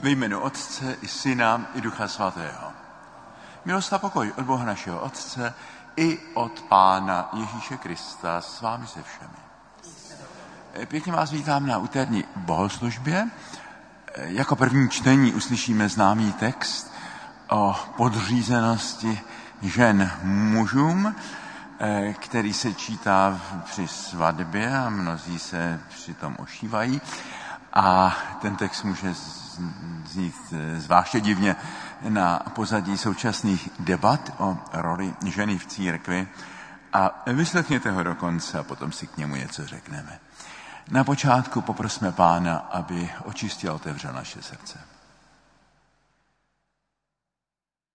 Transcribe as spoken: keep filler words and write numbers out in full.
Ve jménu Otce i Syna i Ducha Svatého. Milost a pokoj od Boha našeho Otce i od Pána Ježíše Krista s vámi se všemi. Pěkně vás vítám na úterní bohoslužbě. Jako první čtení uslyšíme známý text o podřízenosti žen mužům, který se čítá při svatbě a mnozí se přitom ošívají. A ten text může znít zvláště divně na pozadí současných debat o roli ženy v církvi. A vyslechněte ho do konce a potom si k němu něco řekneme. Na počátku poprosme Pána, aby očistil a otevřel naše srdce.